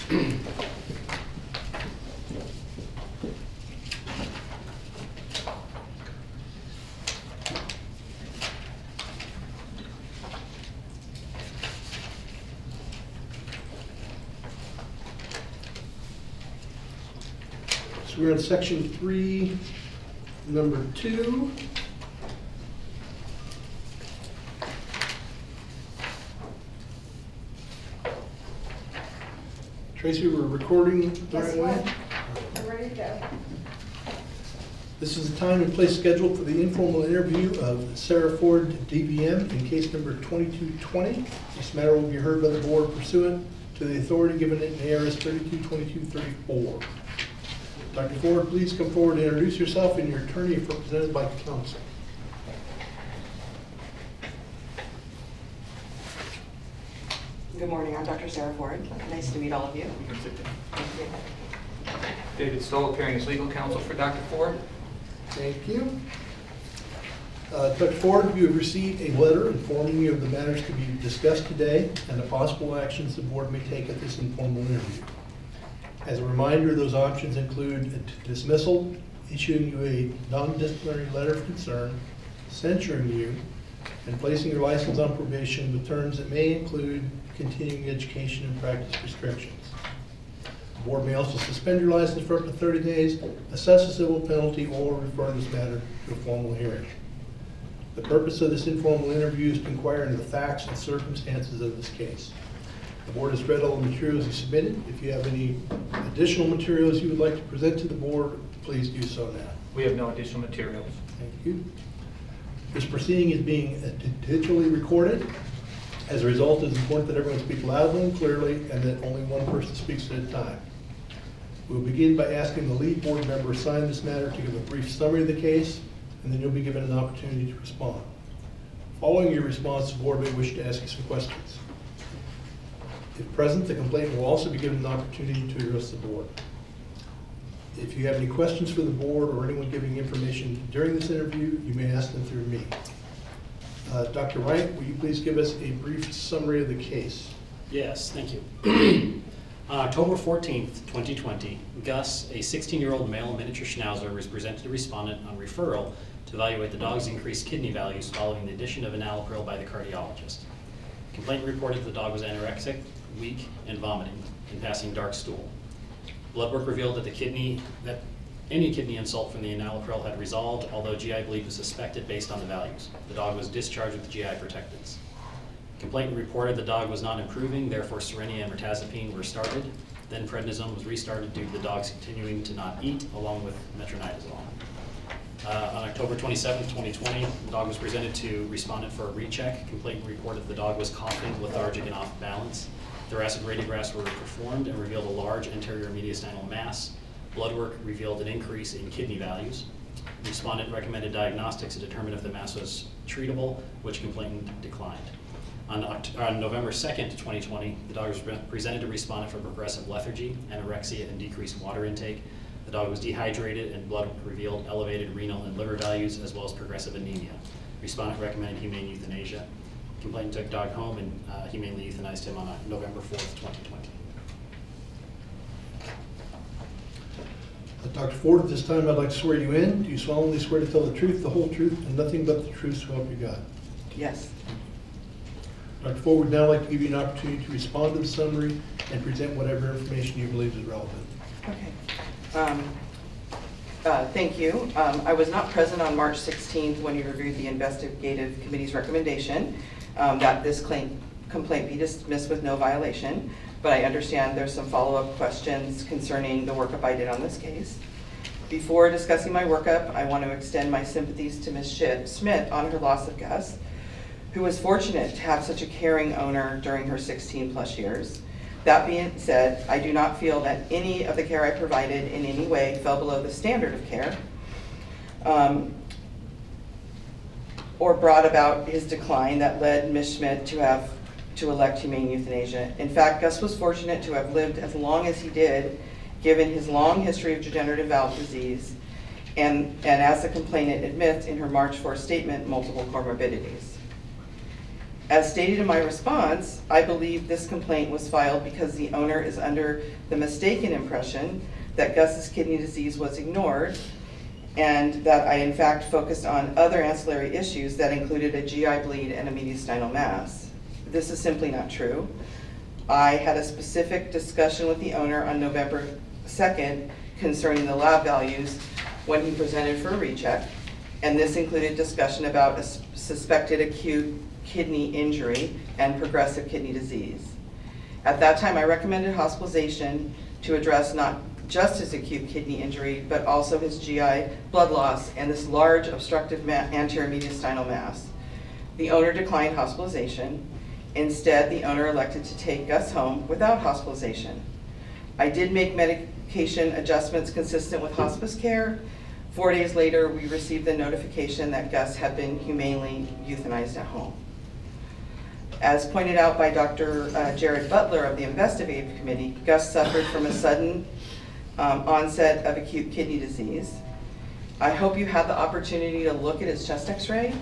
So we're on section 3, number 2. Tracy, we're recording the right way? I'm ready to go. This is the time and place scheduled for the informal interview of Sarah Ford, DVM, in case number 2220. This matter will be heard by the board pursuant to the authority given in ARS 322234. Dr. Ford, please come forward and introduce yourself and your attorney if represented by counsel. Good morning, I'm Dr. Sarah Ford. Nice to meet all of you. You can sit down. Thank you. David Stoll, appearing as legal counsel for Dr. Ford. Thank you. Dr. Ford, you have received a letter informing you of the matters to be discussed today and the possible actions the board may take at this informal interview. As a reminder, those options include a dismissal, issuing you a non-disciplinary letter of concern, censuring you, and placing your license on probation with terms that may include continuing education and practice restrictions. The board may also suspend your license for up to 30 days, assess a civil penalty, or refer this matter to a formal hearing. The purpose of this informal interview is to inquire into the facts and circumstances of this case. The board has read all the materials you submitted. If you have any additional materials you would like to present to the board, please do so now. We have no additional materials. Thank you. This proceeding is being digitally recorded. As a result, it is important that everyone speak loudly and clearly and that only one person speaks at a time. We'll begin by asking the lead board member assigned this matter to give a brief summary of the case, and then you'll be given an opportunity to respond. Following your response, the board may wish to ask you some questions. If present, the complainant will also be given an opportunity to address the board. If you have any questions for the board or anyone giving information during this interview, you may ask them through me. Dr. Wright, will you please give us a brief summary of the case? Yes, thank you. On October 14th, 2020, Gus, a 16-year-old male miniature schnauzer, was presented to respondent on referral to evaluate the dog's increased kidney values following the addition of enalapril by the cardiologist. The complainant reported the dog was anorexic, weak, and vomiting, and passing dark stool. Blood work revealed that any kidney insult from the enalapril had resolved, although GI bleed was suspected based on the values. The dog was discharged with GI protectants. The complainant reported the dog was not improving, therefore Cerenia and mirtazapine were started. Then prednisone was restarted due to the dog's continuing to not eat, along with metronidazole. On October 27, 2020, the dog was presented to respondent for a recheck. Complainant reported the dog was coughing, lethargic, and off balance. Thoracic radiographs were performed and revealed a large anterior mediastinal mass. Blood work revealed an increase in kidney values. Respondent recommended diagnostics to determine if the mass was treatable, which complainant declined. On November 2nd, 2020, the dog was presented to respondent for progressive lethargy, anorexia, and decreased water intake. The dog was dehydrated and blood revealed elevated renal and liver values as well as progressive anemia. Respondent recommended humane euthanasia. Complainant took dog home and humanely euthanized him on November 4th, 2020. Dr. Ford, at this time I'd like to swear you in. Do you solemnly swear to tell the truth, the whole truth, and nothing but the truth so help you God? Yes. Dr. Ford would now like to give you an opportunity to respond to the summary and present whatever information you believe is relevant. Okay. Thank you. I was not present on March 16th when you reviewed the investigative committee's recommendation that this complaint be dismissed with no violation, but I understand there's some follow-up questions concerning the workup I did on this case. Before discussing my workup, I want to extend my sympathies to Ms. Schmidt on her loss of Gus, who was fortunate to have such a caring owner during her 16+ years. That being said, I do not feel that any of the care I provided in any way fell below the standard of care or brought about his decline that led Ms. Schmidt to elect humane euthanasia. In fact, Gus was fortunate to have lived as long as he did, given his long history of degenerative valve disease, and as the complainant admits in her March 4th statement, multiple comorbidities. As stated in my response, I believe this complaint was filed because the owner is under the mistaken impression that Gus's kidney disease was ignored, and that I in fact focused on other ancillary issues that included a GI bleed and a mediastinal mass. This is simply not true. I had a specific discussion with the owner on November 2nd concerning the lab values when he presented for a recheck, and this included discussion about a suspected acute kidney injury and progressive kidney disease. At that time, I recommended hospitalization to address not just his acute kidney injury, but also his GI blood loss and this large obstructive anterior mediastinal mass. The owner declined hospitalization. Instead, the owner elected to take Gus home without hospitalization. I did make medication adjustments consistent with hospice care. 4 days later, we received the notification that Gus had been humanely euthanized at home. As pointed out by Dr. Jared Butler of the investigative committee, Gus suffered from a sudden onset of acute kidney disease. I hope you had the opportunity to look at his chest x-ray.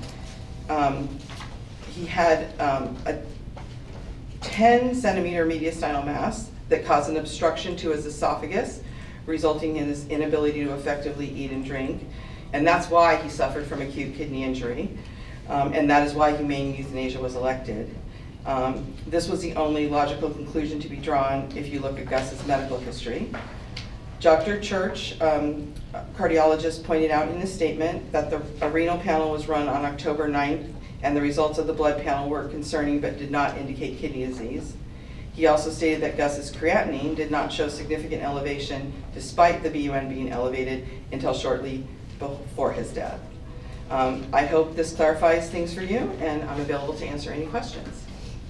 He had a 10-centimeter mediastinal mass that caused an obstruction to his esophagus, resulting in his inability to effectively eat and drink. And that's why he suffered from acute kidney injury. And that is why humane euthanasia was elected. This was the only logical conclusion to be drawn if you look at Gus's medical history. Dr. Church, cardiologist, pointed out in his statement that a renal panel was run on October 9th, and the results of the blood panel were concerning but did not indicate kidney disease. He also stated that Gus's creatinine did not show significant elevation despite the BUN being elevated until shortly before his death. I hope this clarifies things for you, and I'm available to answer any questions.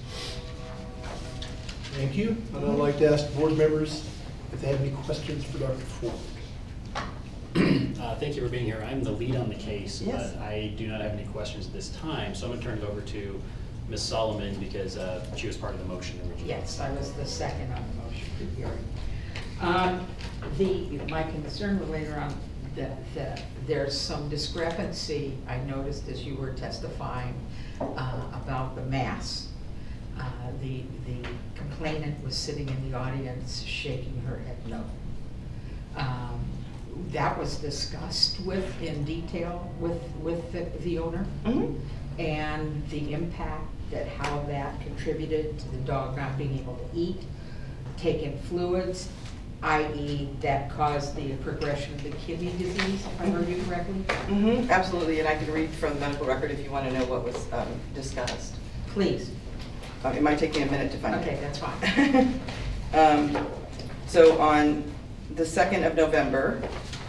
Thank you. And I'd like to ask board members if they have any questions for Dr. Ford. Thank you for being here. I'm the lead on the case, Yes. but I do not have any questions at this time. So I'm going to turn it over to Ms. Solomon because she was part of the motion originally. Yes, I was the second on the motion for hearing. My concern was later on that there's some discrepancy I noticed as you were testifying about the mass. The complainant was sitting in the audience shaking her head no. That was discussed in detail with the owner, and the impact that how that contributed to the dog not being able to eat, take in fluids, i.e. that caused the progression of the kidney disease, if I heard you correctly? Absolutely, and I can read from the medical record if you want to know what was discussed. Please. It might take me a minute to find it. Okay, that's fine. So on the 2nd of November,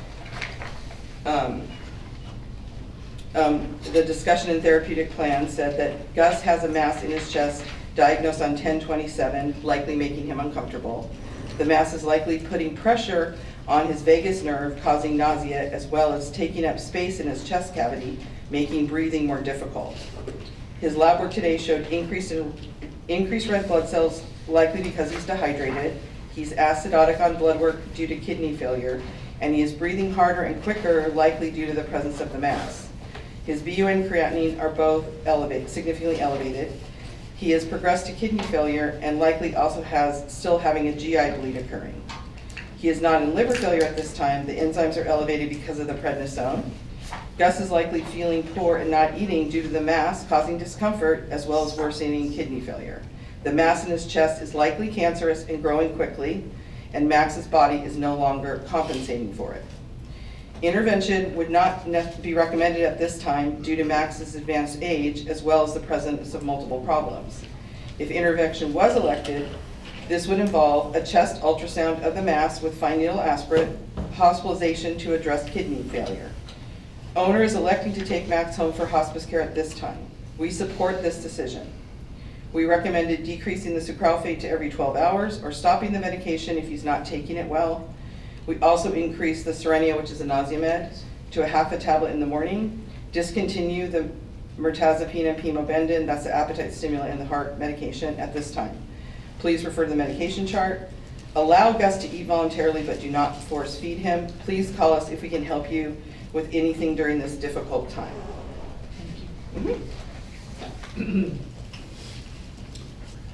the discussion and therapeutic plan said that Gus has a mass in his chest diagnosed on 10/27, likely making him uncomfortable. The mass is likely putting pressure on his vagus nerve, causing nausea, as well as taking up space in his chest cavity, making breathing more difficult. His lab work today showed increased red blood cells, likely because he's dehydrated. He's acidotic on blood work due to kidney failure, and he is breathing harder and quicker, likely due to the presence of the mass. His BUN and creatinine are both significantly elevated. He has progressed to kidney failure and likely also still having a GI bleed occurring. He is not in liver failure at this time. The enzymes are elevated because of the prednisone. Gus is likely feeling poor and not eating due to the mass, causing discomfort as well as worsening kidney failure. The mass in his chest is likely cancerous and growing quickly, and Max's body is no longer compensating for it. Intervention would not be recommended at this time due to Max's advanced age as well as the presence of multiple problems. If intervention was elected, this would involve a chest ultrasound of the mass with fine needle aspirate, hospitalization to address kidney failure. Owner is electing to take Max home for hospice care at this time. We support this decision. We recommended decreasing the sucralfate to every 12 hours or stopping the medication if he's not taking it well. We also increased the Cerenia, which is a nausea med, to a half a tablet in the morning. Discontinue the mirtazapine and pimobendan, that's the appetite stimulant and the heart medication at this time. Please refer to the medication chart. Allow Gus to eat voluntarily, but do not force feed him. Please call us if we can help you with anything during this difficult time. Thank you.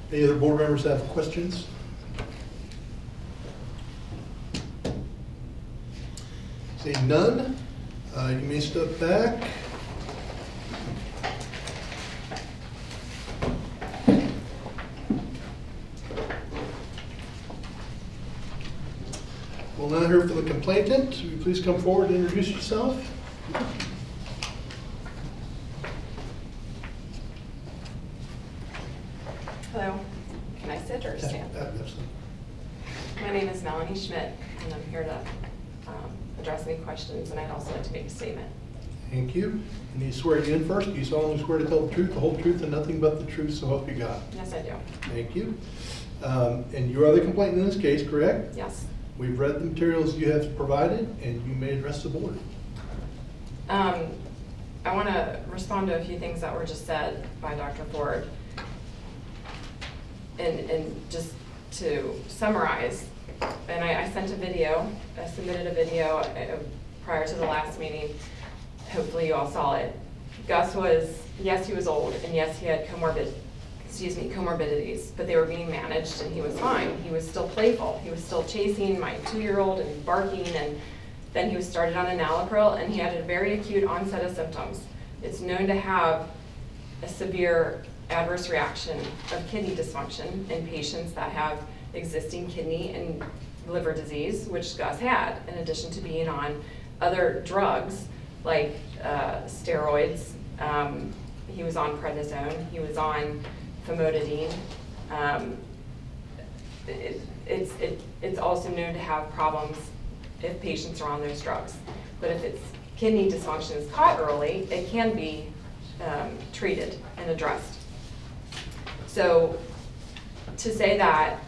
Any other board members have questions? Seeing none, you may step back. We'll now hear from the complainant. Will you please come forward and introduce yourself? Hello, can I sit or stand? Absolutely. My name is Melanie Schmidt, and I'm here to address any questions, and I'd also like to make a statement. Thank you. I need to swear you in first. Do you solemnly swear to tell the truth, the whole truth, and nothing but the truth, so help you God? Yes, I do. Thank you. And you are the complainant in this case, correct? Yes. We've read the materials you have provided, and you may address the board. I want to respond to a few things that were just said by Dr. Ford. And just to summarize, and I sent a video, I submitted a video prior to the last meeting. Hopefully you all saw it. Gus was, yes, he was old, and yes, he had comorbidities, but they were being managed and he was fine. He was still playful. He was still chasing my 2-year-old and barking, and then he was started on enalapril, and he had a very acute onset of symptoms. It's known to have a severe adverse reaction of kidney dysfunction in patients that have existing kidney and liver disease, which Gus had, in addition to being on other drugs like steroids. He was on prednisone, he was on famotidine. It's also known to have problems if patients are on those drugs. But if it's kidney dysfunction is caught early, it can be treated and addressed. So to say that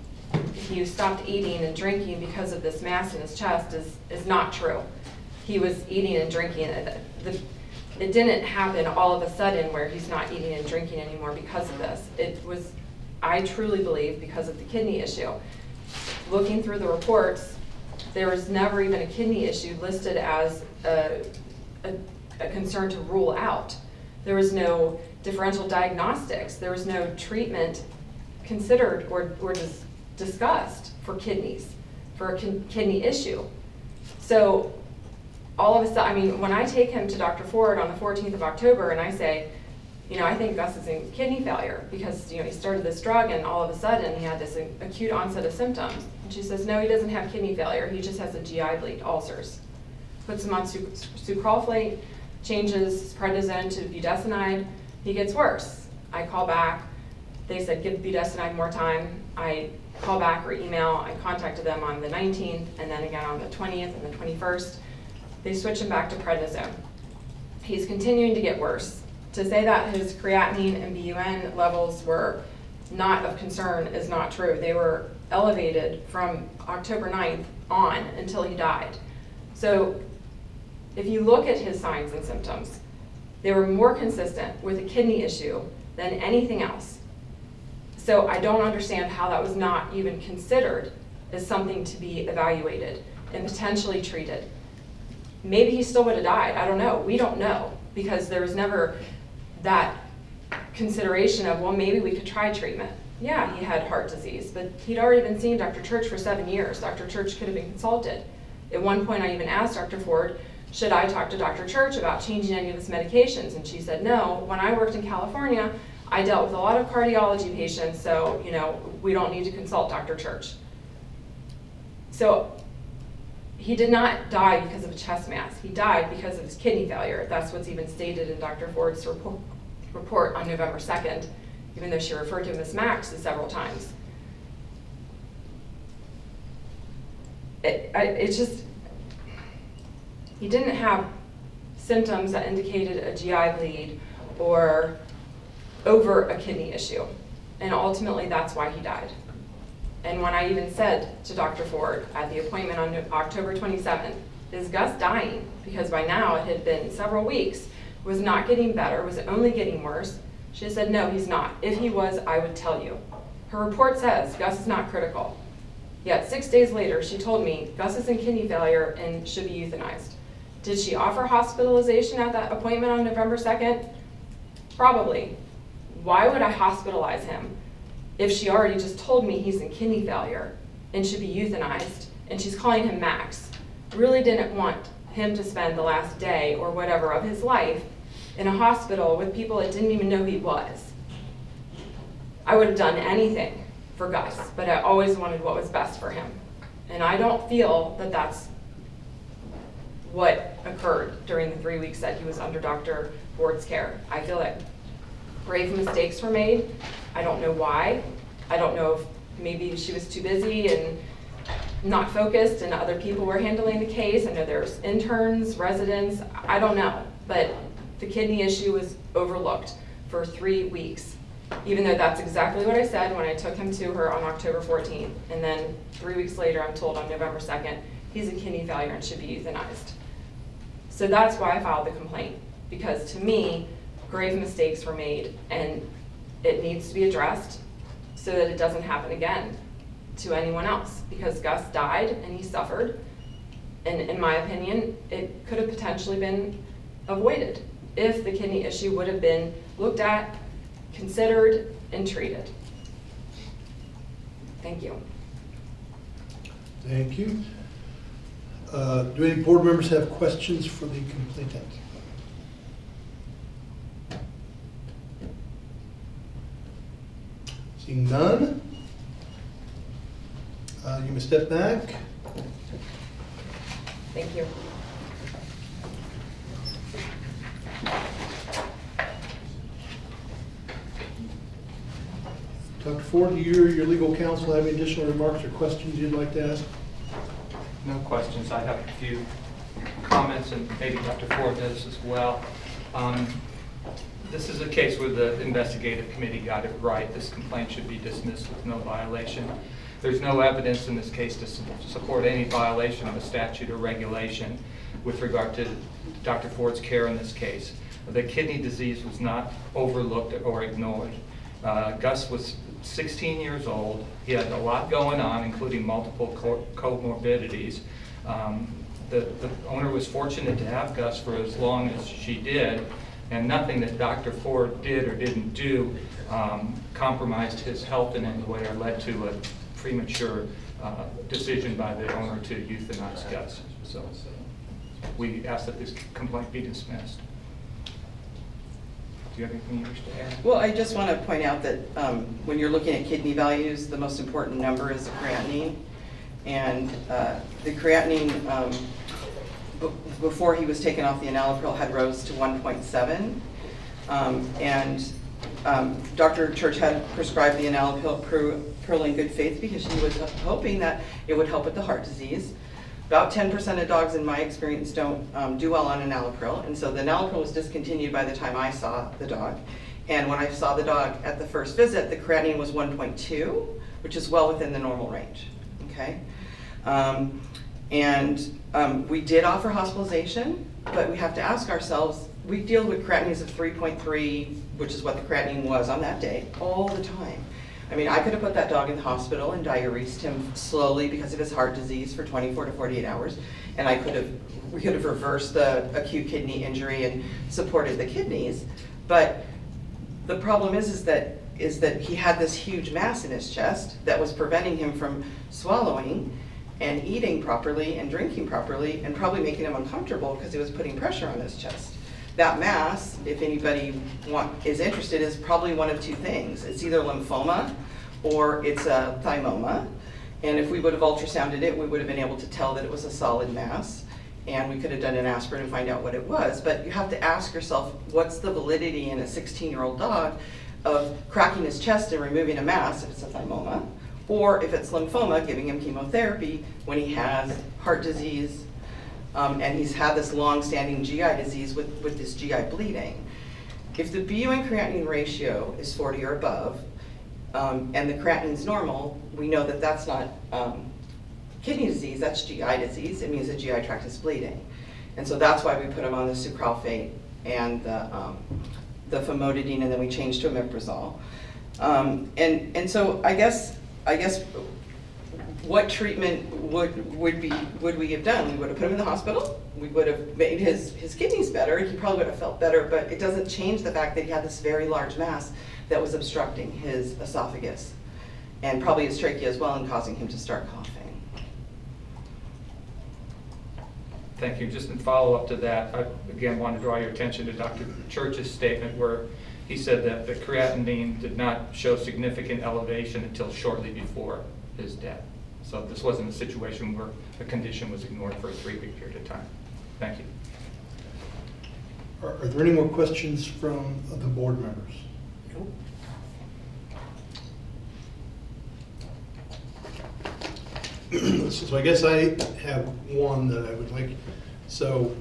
he stopped eating and drinking because of this mass in his chest is not true. He was eating and drinking. It didn't happen all of a sudden where he's not eating and drinking anymore because of this. It was, I truly believe, because of the kidney issue. Looking through the reports, there was never even a kidney issue listed as a concern to rule out. There was no differential diagnostics. There was no treatment considered or discussed for kidneys, for a kidney issue. So all of a sudden, I mean, when I take him to Dr. Ford on the 14th of October and I say, I think Gus is in kidney failure because, he started this drug and all of a sudden he had this acute onset of symptoms. And she says, no, he doesn't have kidney failure. He just has a GI bleed, ulcers. Puts him on sucralfate, changes his prednisone to budesonide. He gets worse. I call back. They said, give budesonide more time. I call back or email. I contacted them on the 19th and then again on the 20th and the 21st. They switch him back to prednisone. He's continuing to get worse. To say that his creatinine and BUN levels were not of concern is not true. They were elevated from October 9th on until he died. So if you look at his signs and symptoms, they were more consistent with a kidney issue than anything else. So I don't understand how that was not even considered as something to be evaluated and potentially treated. Maybe he still would have died. I don't know. We don't know because there was never that consideration of, well, maybe we could try treatment. Yeah, he had heart disease, but he'd already been seeing Dr. Church for 7 years. Dr. Church could have been consulted. At one point, I even asked Dr. Ford, should I talk to Dr. Church about changing any of his medications? And she said, no. When I worked in California, I dealt with a lot of cardiology patients, so we don't need to consult Dr. Church. So he did not die because of a chest mass. He died because of his kidney failure. That's what's even stated in Dr. Ford's report on November 2nd, even though she referred to him as Max several times. It's just, he didn't have symptoms that indicated a GI bleed or over a kidney issue. And ultimately, that's why he died. And when I even said to Dr. Ford at the appointment on October 27th, is Gus dying? Because by now it had been several weeks, was not getting better, was only getting worse. She said, no, he's not. If he was, I would tell you. Her report says Gus is not critical. Yet 6 days later, she told me Gus is in kidney failure and should be euthanized. Did she offer hospitalization at that appointment on November 2nd? Probably. Why would I hospitalize him if she already just told me he's in kidney failure and should be euthanized, and she's calling him Max, really didn't want him to spend the last day or whatever of his life in a hospital with people that didn't even know who he was. I would have done anything for Gus, but I always wanted what was best for him. And I don't feel that that's what occurred during the 3 weeks that he was under Dr. Ford's care. I feel that grave mistakes were made. I don't know why. I don't know if maybe she was too busy and not focused and other people were handling the case. I know there's interns, residents, I don't know. But the kidney issue was overlooked for 3 weeks, even though that's exactly what I said when I took him to her on October 14th. And then 3 weeks later, I'm told on November 2nd, he's a kidney failure and should be euthanized. So that's why I filed the complaint, because to me, grave mistakes were made and it needs to be addressed so that it doesn't happen again to anyone else, because Gus died and he suffered, and in my opinion, it could have potentially been avoided if the kidney issue would have been looked at, considered, and treated. Thank you. Thank you. Do any board members have questions for the complainant? Seeing none, you may step back. Thank you. Dr. Ford, do you or your legal counsel have any additional remarks or questions you'd like to ask? No questions. I have a few comments, and maybe Dr. Ford does as well. This is a case where the investigative committee got it right. This complaint should be dismissed with no violation. There's no evidence in this case to support any violation of a statute or regulation with regard to Dr. Ford's care in this case. The kidney disease was not overlooked or ignored. Gus was 16 years old. He had a lot going on, including multiple comorbidities. The owner was fortunate to have Gus for as long as she did, and nothing that Dr. Ford did or didn't do compromised his health in any way or led to a premature decision by the owner to euthanize Gus. So we ask that this complaint be dismissed. Do you have anything you wish to add? Well, I just want to point out that when you're looking at kidney values, the most important number is the creatinine. And the creatinine, before he was taken off the enalapril, had rose to 1.7. Dr. Church had prescribed the enalapril in good faith because she was hoping that it would help with the heart disease. About 10% of dogs, in my experience, don't do well on enalapril, and so the enalapril was discontinued by the time I saw the dog. And when I saw the dog at the first visit, the creatinine was 1.2, which is well within the normal range. Okay, we did offer hospitalization, but we have to ask ourselves. We deal with creatinines of 3.3, which is what the creatinine was on that day, all the time. I mean, I could have put that dog in the hospital and diuresed him slowly because of his heart disease for 24 to 48 hours, and we could have reversed the acute kidney injury and supported the kidneys. But the problem is that he had this huge mass in his chest that was preventing him from swallowing and eating properly and drinking properly, and probably making him uncomfortable because he was putting pressure on his chest. That mass, if anybody is interested, is probably one of two things. It's either lymphoma or it's a thymoma. And if we would have ultrasounded it, we would have been able to tell that it was a solid mass, and we could have done an aspirin and find out what it was. But you have to ask yourself, what's the validity in a 16-year-old dog of cracking his chest and removing a mass if it's a thymoma, or if it's lymphoma, giving him chemotherapy when he has heart disease, and he's had this long-standing GI disease with this GI bleeding. If the BUN creatinine ratio is 40 or above, and the creatinine's normal, we know that that's not kidney disease, that's GI disease. It means the GI tract is bleeding. And so that's why we put him on the sucralfate and the famotidine, and then we changed to omeprazole. And so I guess what treatment would we have done? We would have put him in the hospital. We would have made his kidneys better. He probably would have felt better, but it doesn't change the fact that he had this very large mass that was obstructing his esophagus. and probably his trachea as well, and causing him to start coughing. Thank you. Just in follow-up to that, I again want to draw your attention to Dr. Church's statement where he said that the creatinine did not show significant elevation until shortly before his death. So this wasn't a situation where the condition was ignored for a 3-week period of time. Thank you. Are there any more questions from the board members? So I guess I have one that I would like, so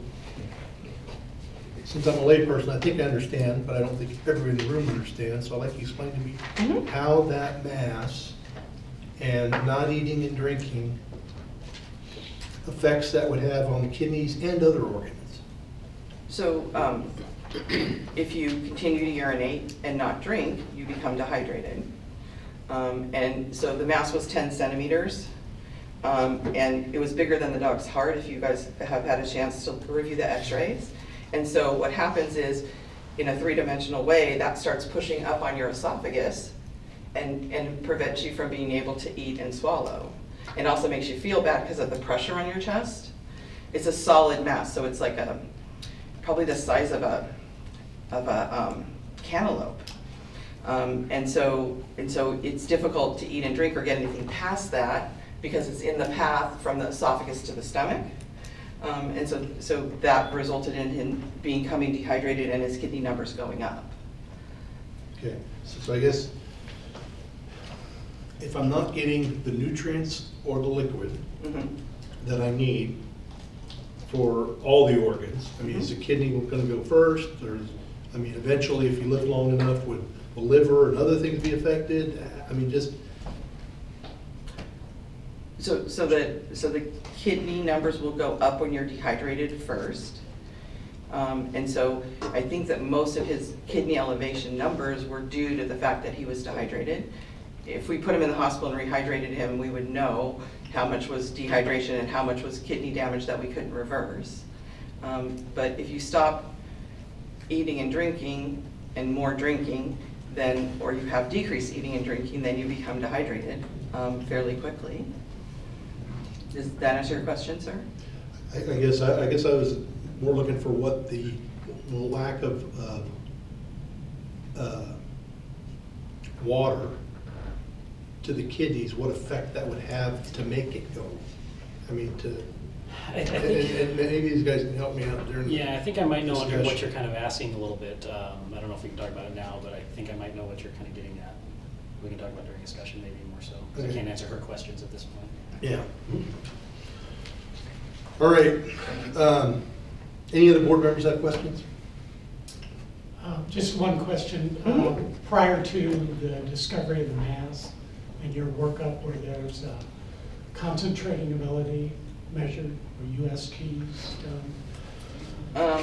since I'm a layperson, I think I understand, but I don't think everybody in the room understands, so I'd like you to explain to me how that mass and not eating and drinking effects that would have on the kidneys and other organs. So if you continue to urinate and not drink, you become dehydrated. And so the mass was 10 centimeters. And it was bigger than the dog's heart, if you guys have had a chance to review the x-rays. And so what happens is, in a 3-dimensional way, that starts pushing up on your esophagus and prevents you from being able to eat and swallow. It also makes you feel bad because of the pressure on your chest. It's a solid mass, so it's like probably the size of a cantaloupe. And so it's difficult to eat and drink or get anything past that, because it's in the path from the esophagus to the stomach. And so that resulted in him becoming dehydrated and his kidney numbers going up. Okay, so I guess if I'm not getting the nutrients or the liquid that I need for all the organs, I mean, is the kidney going to go first? Or eventually, if you live long enough, would the liver and other things be affected? I mean, just... So the kidney numbers will go up when you're dehydrated first. And so I think that most of his kidney elevation numbers were due to the fact that he was dehydrated. If we put him in the hospital and rehydrated him, we would know how much was dehydration and how much was kidney damage that we couldn't reverse. But if you stop eating and drinking and more drinking, or you have decreased eating and drinking, then you become dehydrated fairly quickly. Does that answer your question, sir? I guess I was more looking for what the lack of water to the kidneys, what effect that would have to make it go. I mean, and maybe these guys can help me out during. Yeah, I think I might know under what discussion. you're kind of asking a little bit. I don't know if we can talk about it now, but I think I might know what you're kind of getting at. We can talk about during discussion maybe more so. 'Cause I can't answer her questions at this point. Yeah. All right. Any other board members have questions? Just one question. Prior to the discovery of the mass and your workup where there's concentrating ability measured or USTs done?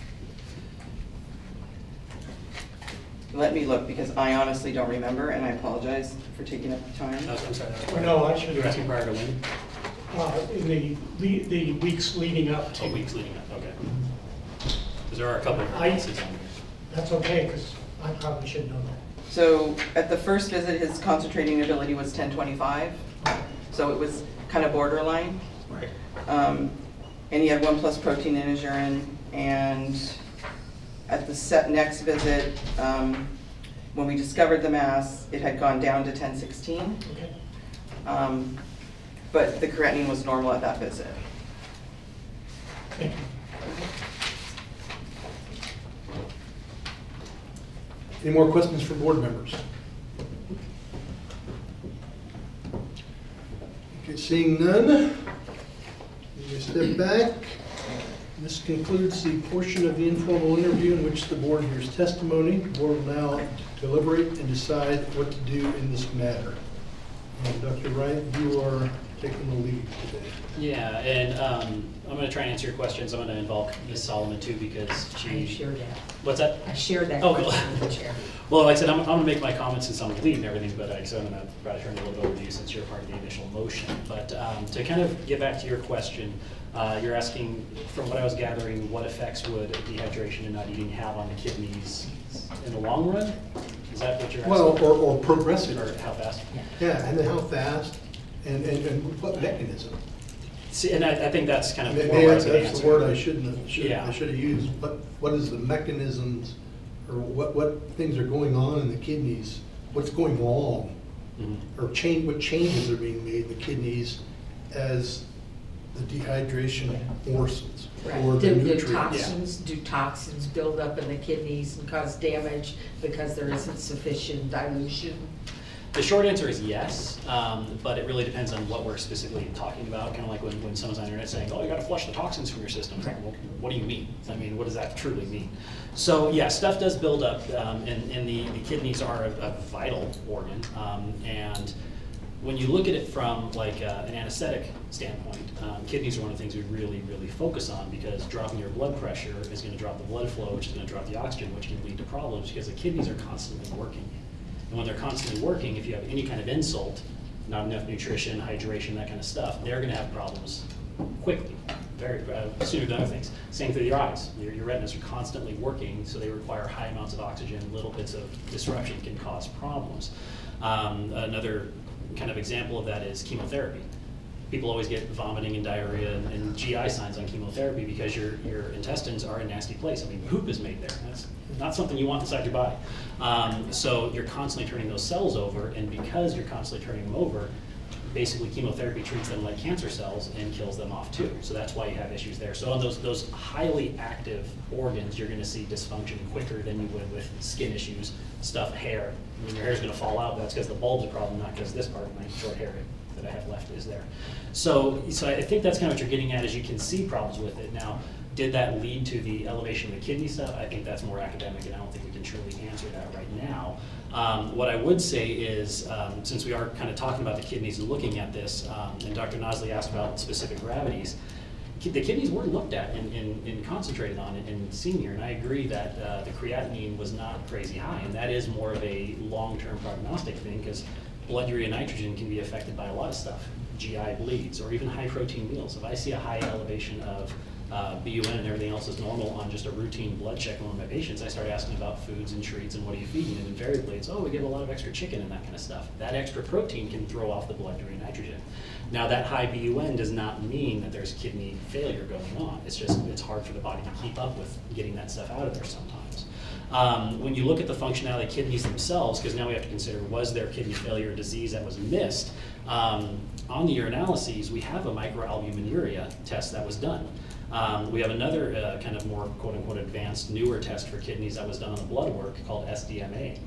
Let me look, because I honestly don't remember, and I apologize for taking up the time. I'm sorry. Or no, I should. You were asking prior to when? In the weeks leading up to. 2 weeks leading up, okay. Because there are a couple of cases on there. That's okay, because I probably should know that. So at the first visit, his concentrating ability was 1025. So it was kind of borderline. Right. And he had 1+ protein in his urine. And at the next visit, when we discovered the mass, it had gone down to 1016. Okay. But the creatinine was normal at that visit. Thank you. Any more questions from board members? Okay, seeing none, we step back. This concludes the portion of the informal interview in which the board hears testimony. The board will now deliberate and decide what to do in this matter. And Dr. Wright, you are taking the lead today. Yeah, and I'm going to try and answer your questions. I'm going to involve Ms. Solomon too, because I share that. What's that? I share that Oh, question with the chair. Well, like I said, I'm going to make my comments since I'm the lead and everything, but I'm going to probably turn it a little bit over to you since you're part of the initial motion. But to kind of get back to your question, you're asking, from what I was gathering, what effects would dehydration and not eating have on the kidneys in the long run? Is Is that what you're asking? Well, or progressive. Or how fast? Yeah, and then how fast, and what mechanism? See, and I think that's kind of Maybe more that's right the answer. word I shouldn't have, Yeah. I should have used. What is the mechanisms, or what things are going on in the kidneys? What's going wrong? Mhm. Or what changes are being made in the kidneys as the dehydration worsens? Or the nutrients? Do toxins build up in the kidneys and cause damage because there isn't sufficient dilution? The short answer is yes, but it really depends on what we're specifically talking about. Kind of like when someone's on the internet saying, "Oh, you got to flush the toxins from your system." Well, what do you mean? I mean, what does that truly mean? So yeah, stuff does build up, and the kidneys are a vital organ. And when you look at it from like an anesthetic standpoint, kidneys are one of the things we really, really focus on, because dropping your blood pressure is going to drop the blood flow, which is going to drop the oxygen, which can lead to problems because the kidneys are constantly working. And when they're constantly working, if you have any kind of insult, not enough nutrition, hydration, that kind of stuff, they're going to have problems quickly, very sooner than other things. Same with your eyes. Your retinas are constantly working, so they require high amounts of oxygen. Little bits of disruption can cause problems. Another kind of example of that is chemotherapy. People always get vomiting and diarrhea and GI signs on chemotherapy because your intestines are a nasty place. I mean, poop is made there. That's not something you want inside your body. So you're constantly turning those cells over, and because you're constantly turning them over, basically chemotherapy treats them like cancer cells and kills them off too. So that's why you have issues there. So on those highly active organs, you're going to see dysfunction quicker than you would with skin issues, stuff, hair. I mean, your hair's going to fall out, but that's because the bulb's a problem, not because this part of my short hair that I have left is there. So I think that's kind of what you're getting at, is you can see problems with it. Now, did that lead to the elevation of the kidney stuff? I think that's more academic, and I don't think we can truly answer that right now. What I would say is, since we are kind of talking about the kidneys and looking at this, and Dr. Nosley asked about specific gravities, the kidneys were looked at and concentrated on in senior, and I agree that the creatinine was not crazy high, and that is more of a long-term prognostic thing, because blood urea nitrogen can be affected by a lot of stuff, GI bleeds, or even high-protein meals. If I see a high elevation of BUN and everything else is normal on just a routine blood check on one of my patients, I start asking about foods and treats and what are you feeding, and invariably it's, oh, we give a lot of extra chicken and that kind of stuff. That extra protein can throw off the blood urea nitrogen. Now, that high BUN does not mean that there's kidney failure going on. It's just, it's hard for the body to keep up with getting that stuff out of there sometimes. When you look at the functionality of kidneys themselves, because now we have to consider, was there kidney failure or disease that was missed? On the urinalyses, we have a microalbuminuria test that was done. We have another kind of more quote-unquote advanced, newer test for kidneys that was done on the blood work called SDMA.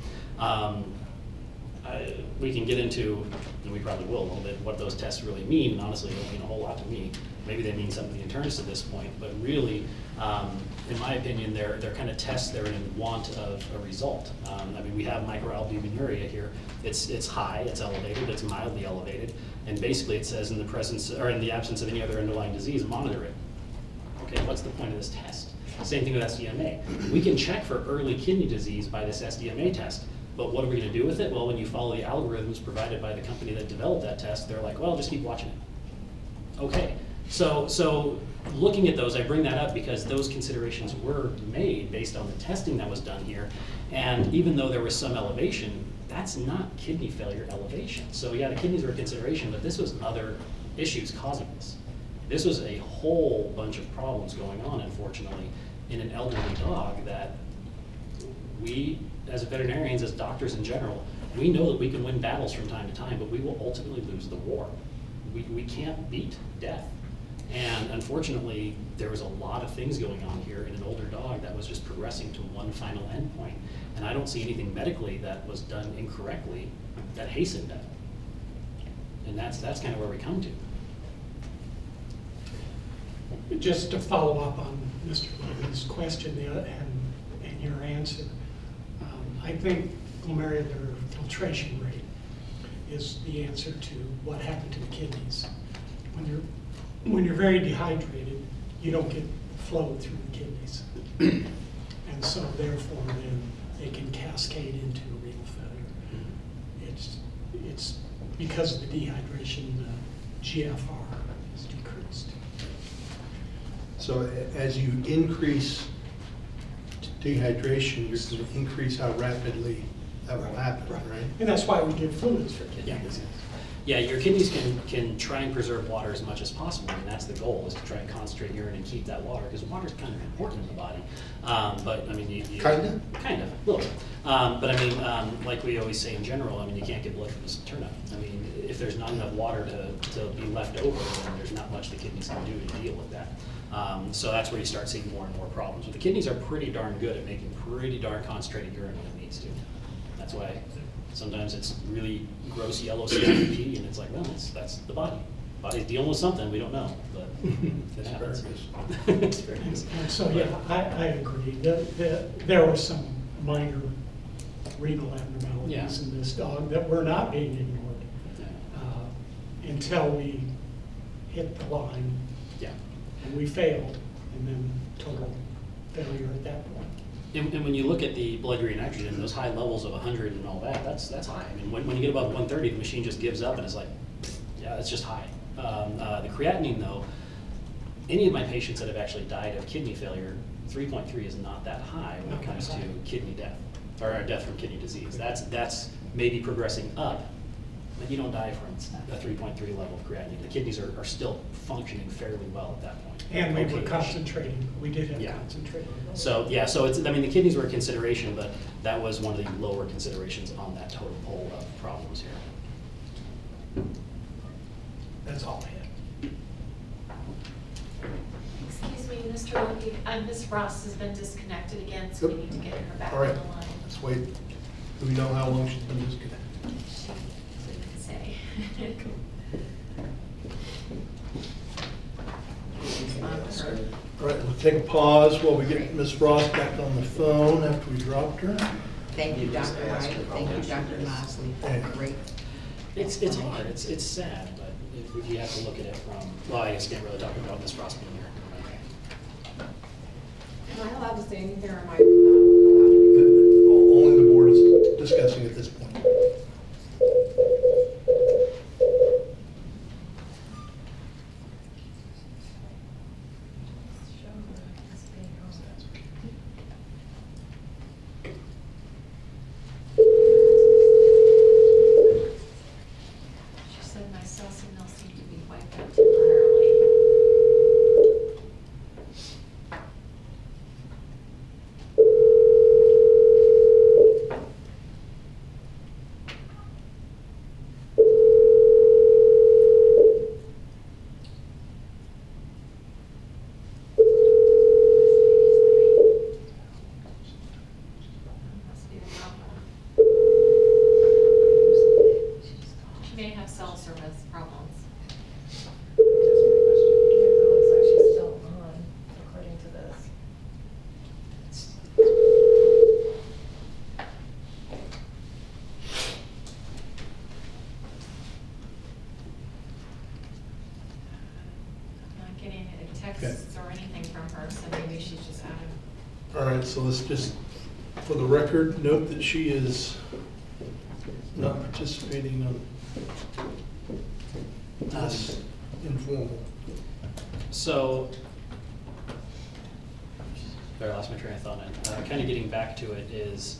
We can get into, and we probably will a little bit, what those tests really mean, and honestly, they don't mean a whole lot to me. Maybe they mean something to the internist at this point, but really, in my opinion, they're kind of tests that are in want of a result. I mean, we have microalbuminuria here. It's high, it's elevated, it's mildly elevated, and basically it says in the presence, or in the absence of any other underlying disease, monitor it. Okay, what's the point of this test? Same thing with SDMA. We can check for early kidney disease by this SDMA test, but what are we going to do with it? Well, when you follow the algorithms provided by the company that developed that test, they're like, well, just keep watching it. Okay, so looking at those, I bring that up because those considerations were made based on the testing that was done here, and even though there was some elevation, that's not kidney failure elevation. So yeah, the kidneys were a consideration, but this was other issues causing this. This was a whole bunch of problems going on, unfortunately, in an elderly dog that we, as veterinarians, as doctors in general, we know that we can win battles from time to time, but we will ultimately lose the war. We can't beat death. And unfortunately, there was a lot of things going on here in an older dog that was just progressing to one final endpoint. And I don't see anything medically that was done incorrectly that hastened that. And that's kind of where we come to. Just to follow up on Mr. Logan's question and your answer, I think glomerular filtration rate is the answer to what happened to the kidneys. When you're very dehydrated, you don't get flow through the kidneys. And so therefore then they can cascade into renal failure. It's because of the dehydration, the GFR is decreased. So as you increase dehydration, you're going to increase how rapidly that will happen, right? And that's why we give fluids for kidney Yeah. disease. Yeah, your kidneys can try and preserve water as much as possible, and that's the goal, is to try and concentrate urine and keep that water, because water is kind of important in the body. But, I mean, you... Kinda? Kind of, a little bit. But, I mean, like we always say in general, I mean, you can't get blood from a turnip. I mean, if there's not enough water to be left over, then there's not much the kidneys can do to deal with that. So that's where you start seeing more and more problems. But the kidneys are pretty darn good at making pretty darn concentrated urine when it needs to. That's why sometimes it's really gross yellow scattered pee, and it's like, well, that's the body. Body's dealing with something, we don't know, but it happens. It's very nice. And so, yeah, I agree. There were some minor renal abnormalities Yeah. in this dog that were not being ignored until we hit the line Yeah. and we failed, and then total failure at that point. And when you look at the blood urea nitrogen, those high levels of 100 and all that, that's high. I mean, when you get above 130, the machine just gives up and it's like, yeah, that's just high. The creatinine, though, any of my patients that have actually died of kidney failure, 3.3 is not that high when it comes to kidney death, or death from kidney disease. That's maybe progressing up, but you don't die from a 3.3 level of creatinine. The kidneys are still functioning fairly well at that point. And we were Okay-ish. concentrating, we did have Yeah. concentrated. So, yeah, so it's, I mean, the kidneys were a consideration, but that was one of the lower considerations on that total poll of problems here. That's all I have. Excuse me, Mr. Lumpy, Ms. Ross has been disconnected again, so we Yep. need to get her back All on right, the line. let's wait. Do we know how long she's been disconnected? She didn't say. All right, we'll take a pause while we get Ms. Ross back on the phone after we dropped her. Thank you, Dr. Wright, thank you, Dr. Mosley, for a great. It's hard, it's sad, but if you have to look at it from, well, I guess I can't really talk about Ms. Frost being here. Am I allowed to say anything, or am I not Only the board is discussing at this point. She said my cell signal seemed to be wiped out temporarily. Must be the problem. She may have cell service problems. It looks like she's still on, according to this. I'm not getting any texts or anything from her, so maybe she's just out of. All right, so let's just, for the record, note that she is not participating on this informal. So, I lost my train of thought. Kind of getting back to it is,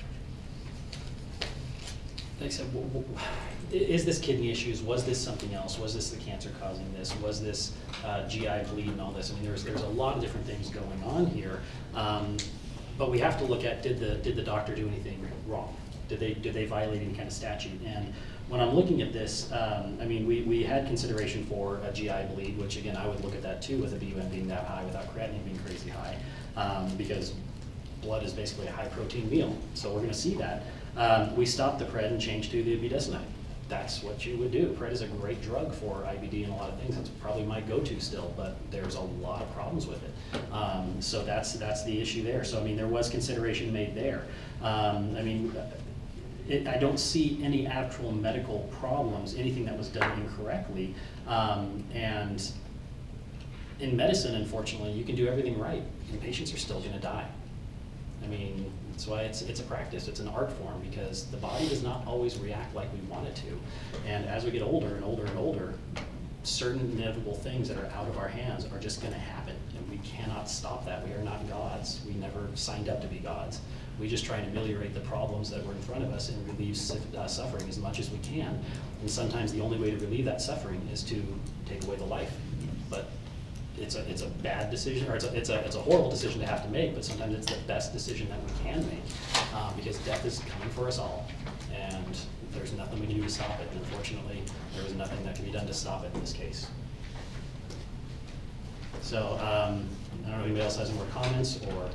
like I said, is this kidney issues? Was this something else? Was this the cancer causing this? Was this GI bleed and all this? I mean, there's a lot of different things going on here. But we have to look at, did the doctor do anything wrong? Did they violate any kind of statute? And when I'm looking at this, I mean, we had consideration for a GI bleed, which again, I would look at that too with a BUN being that high without creatinine being crazy high, because blood is basically a high protein meal. So we're gonna see that. We stopped the pred and changed to the budesonide. That's what you would do. Pred is a great drug for IBD and a lot of things. It's probably my go-to still, but there's a lot of problems with it. So that's the issue there. So I mean, there was consideration made there. I mean, I don't see any actual medical problems, anything that was done incorrectly. And in medicine, unfortunately, you can do everything right, and patients are still gonna die. I mean, that's why it's a practice, it's an art form, because the body does not always react like we want it to. And as we get older and older and older, certain inevitable things that are out of our hands are just going to happen, and we cannot stop that. We are not gods. We never signed up to be gods. We just try and ameliorate the problems that were in front of us and relieve suffering as much as we can. And sometimes the only way to relieve that suffering is to take away the life. But it's a bad decision, or it's a horrible decision to have to make, but sometimes it's the best decision that we can make, because death is coming for us all, and there's nothing we can do to stop it. And unfortunately, there was nothing that can be done to stop it in this case. So I don't know if anybody else has any more comments, or.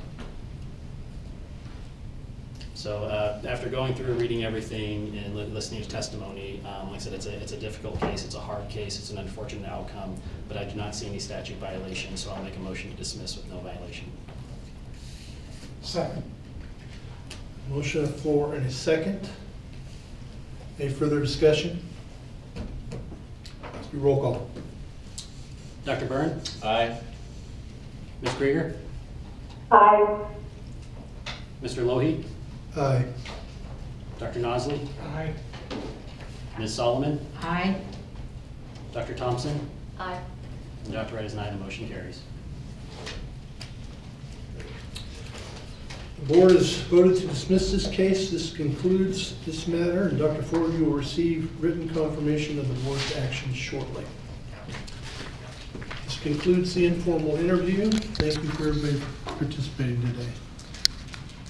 So after going through, reading everything, and listening to testimony, like I said, it's a difficult case, it's a hard case, it's an unfortunate outcome, but I do not see any statute violation, so I'll make a motion to dismiss with no violation. Second. Motion on the floor and a second. Any further discussion? Let's do roll call. Dr. Byrne? Aye. Ms. Krieger? Aye. Mr. Lohi? Aye. Dr. Nosley? Aye. Ms. Solomon? Aye. Dr. Thompson? Aye. And Dr. Wright is an aye, the motion carries. The board has voted to dismiss this case. This concludes this matter, and Dr. Ford, you will receive written confirmation of the board's action shortly. This concludes the informal interview. Thank you for everybody participating today.